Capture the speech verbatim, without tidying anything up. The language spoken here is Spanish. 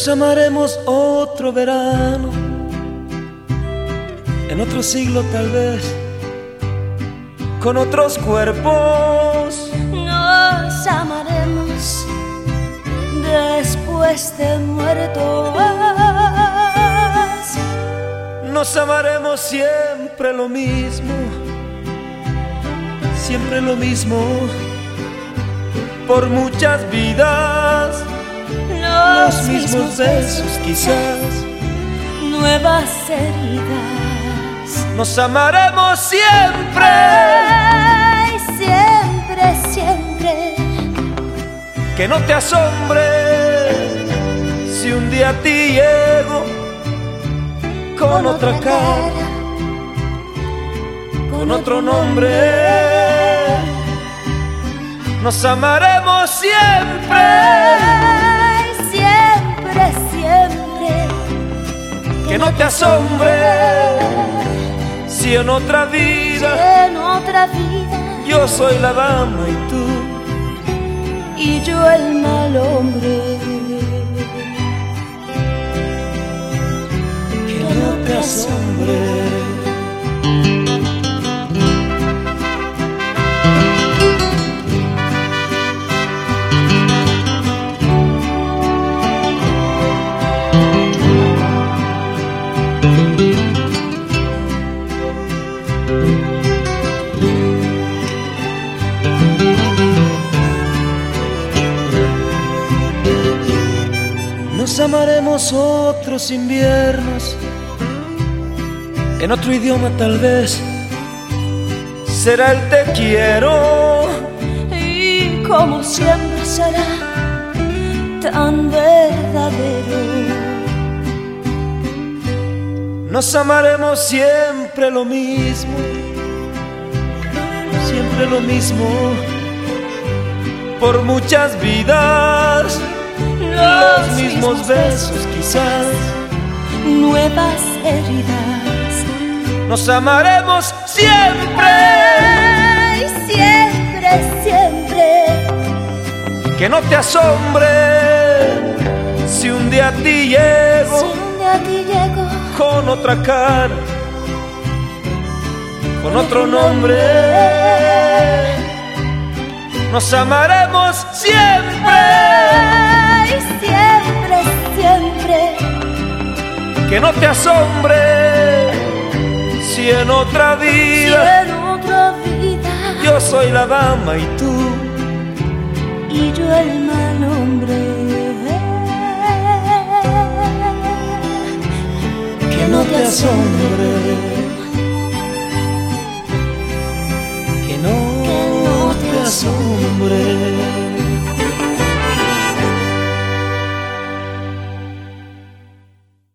Nos amaremos otro verano, en otro siglo tal vez, con otros cuerpos. Nos amaremos después de muertos. Nos amaremos siempre lo mismo, siempre lo mismo, por muchas vidas. Los, Los mismos besos quizás, nuevas heridas. Nos amaremos siempre, Ay, siempre, siempre. que no te asombre si un día a ti llego con, con otra, otra cara, cara, con, con otro nombre. Nos amaremos siempre, Ay, siempre, siempre. Que, que no te asombre si en otra vida, si en otra vida yo soy la dama y tú y yo el mal hombre. Que no te asombre. Nos amaremos otros inviernos, en otro idioma tal vez, será el te quiero. Y como siempre será tan verdadero. Nos amaremos siempre lo mismo, siempre lo mismo, por muchas vidas. Los mismos besos quizás, nuevas heridas. Nos amaremos siempre, Ay, siempre, siempre. Que no te asombre si un día a ti llego, si un día a ti llego con otra cara, con otro nombre. Nos amaremos siempre, Ay, siempre, siempre. Que no te asombre si en otra vida, si en otra vida yo soy la dama y tú y yo el mal hombre. Que no te asombre.